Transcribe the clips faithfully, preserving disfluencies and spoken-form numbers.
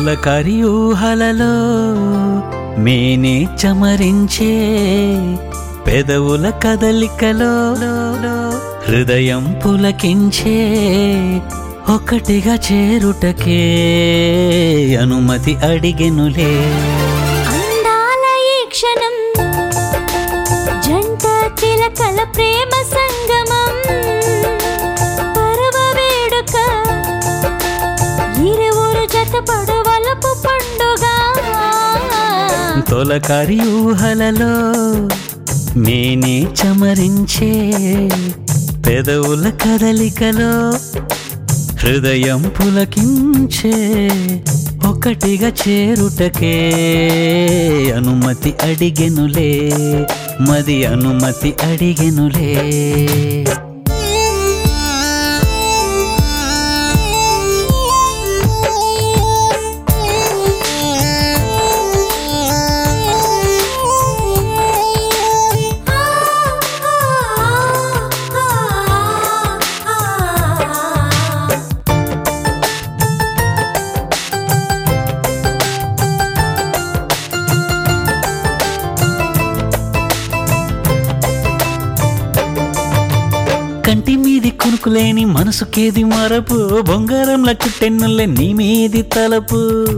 తొలకరి ఊహలలో మేనే చమరించే పెదవుల కదలికలో హృదయం పులకించే ఒకటిగా చేరుటకే అనుమతి అడిగెనులే. అందాల ఈ క్షణం జంట చిలకల ప్రేమ సంగమం పరవ వేడుక ఇరువురు జతపడు వలపు పండుగ. తొలకరి ఊహలలో మేనే చమరించే పెదవుల కదలికలో హృదయం పులకించే ఒకటిగా చేరుటకే అనుమతి అడిగెనులే మది అనుమతి అడిగెనులే. కంటి మీది కునుకులేని మనసుకేది మరపు బొంగారంల చుట్టెన్నులే నీ మీది తలపు.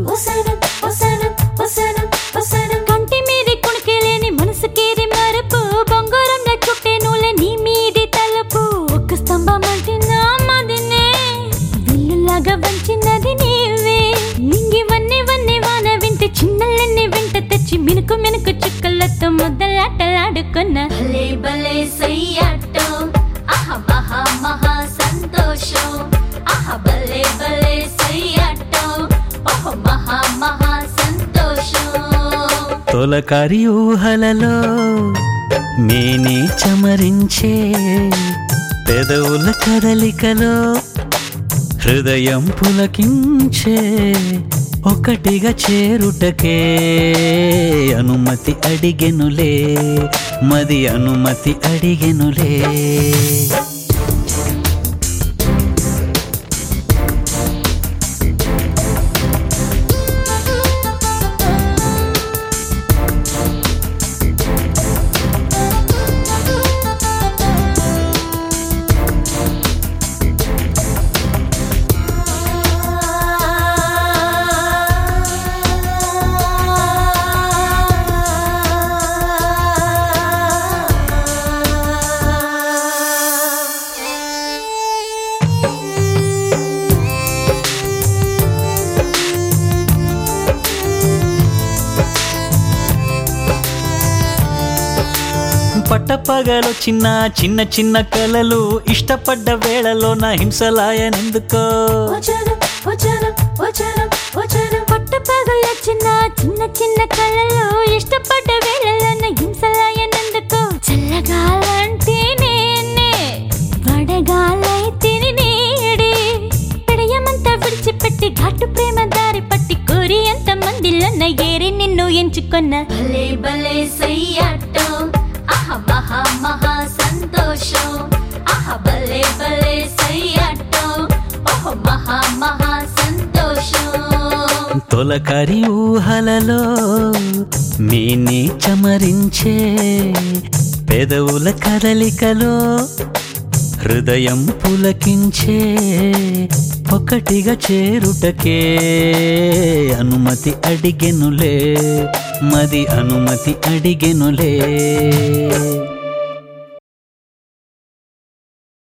కంటి మీది కునుకులేని మనసుకేది మరపు బొంగారంల చుట్టెన్నులే నీ మీది తలపు. ఒక్క స్తంభం అంటే నా మదినే విల్లులాగా వంచినది నీవే. నింగి వన్నె వన్నె వాన వింటే చిన్నలన్నీ వెంట తెచ్చి మినుకు మినుకు చుక్కలతో ముద్దలాటలాడుకున్న భలే భలే సయ్యాటం ఆహా మహా మహా సంతోషం. ఆహా భలే భలే సయ్యాటం ఓహో మహా మహా సంతోషం. తొలకరి ఊహలలో మేనే చమరించే పెదవుల కదలికలో హృదయం పులకించే ఒకటిగా చేరుటకే అనుమతి అడిగెనులే మది అనుమతి అడిగెనులే. పట్టపగలు చిన్న చిన్న చిన్న కలలు ఇష్టపడ్డ వేళలో నా హింసలాయనెందుకో. పట్టపగలు చిన్న చిన్న చిన్న కలలు ఇష్టపడ్డ వేళలో నా హింసలాయనెందుకో. చల్లగాలంటే నేనే వడగాలైతే నేడే పెడయమంతా విడిచిపెట్టి ఘాటు ప్రేమ దారి పట్టి కోరి ఎంత మందిలో నా ఏరి నిన్ను ఎంచుకున్న భలే భలే సయ్యాటం ఆహా మహా మహా సంతోషం. ఆహా భలే భలే సయ్యాటం ఓహో మహా మహా సంతోషం. తొలకరి ఊహలలో మేనే చమరించే పెదవుల కదలికలో హృదయం పులకించే ఒకటిగా చేరుటకే అనుమతి అడిగెనులే మది అనుమతి అడిగెనులే.